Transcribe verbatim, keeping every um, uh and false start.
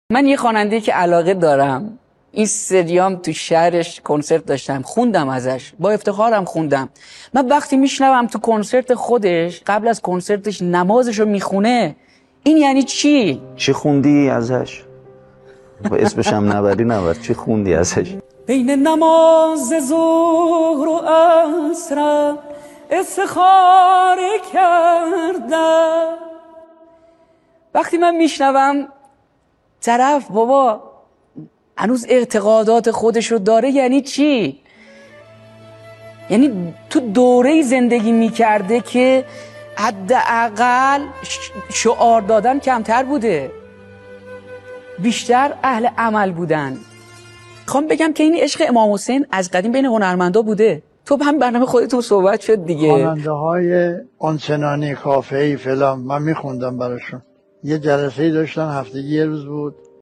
من یه خواننده که علاقه دارم، این سریام تو شهرش کنسرت داشتم، خوندم ازش، با افتخارم خوندم. من وقتی میشنوم تو کنسرت خودش قبل از کنسرتش نمازشو میخونه، این یعنی چی؟ چی خوندی ازش؟ با اسمش هم نبری نبر، چی خوندی ازش؟ بین نماز ظهر و عصر استخاره کردم. وقتی من میشنوم طرف بابا هنوز اعتقادات خودش رو داره، یعنی چی؟ یعنی تو دوره زندگی میکرده که حداقل شعار دادن کمتر بوده، بیشتر اهل عمل بودن. خوام بگم که این عشق امام حسین از قدیم بین هنرمندا بوده. تو هم برنامه خودتون صحبت شد دیگه، خواننده های آنچنانی کافه‌ای فلان من میخوندم براشون. یه جلسه داشتن هفتگی یه روز بود،